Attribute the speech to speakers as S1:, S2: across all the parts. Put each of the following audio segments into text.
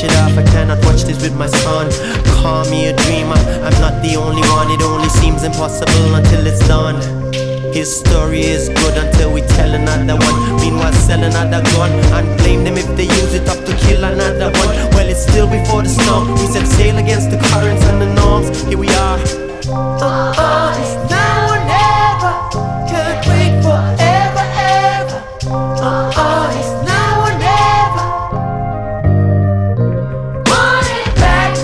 S1: switch it off, I cannot watch this with my son. Call me a dreamer, I'm not the only one. It only seems impossible until it's done. His story is good until we tell another one. Meanwhile sell another gun and blame them if they use it up to kill another one. Well, it's still before the storm. We set sail against the currents and the norms. Here we are. It's now or never. Can't wait forever, ever. It's now or never. Want it back,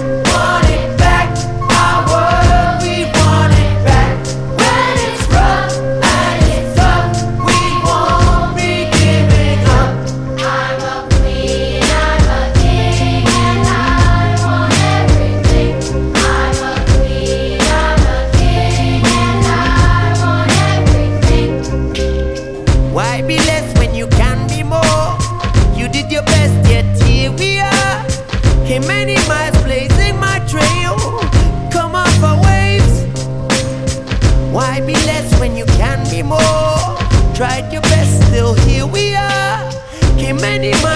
S1: our world, we want it back. When it's rough and it's tough, we won't be giving up.
S2: I'm a queen, I'm a king, and I want everything. I'm a queen, I'm a king, and I want everything.
S1: Why be less when you can be more? You did your best, yet here we are. Came many miles blazing my trail. Come off our waves. Why be less when you can be more? Tried your best, still here we are. Came many miles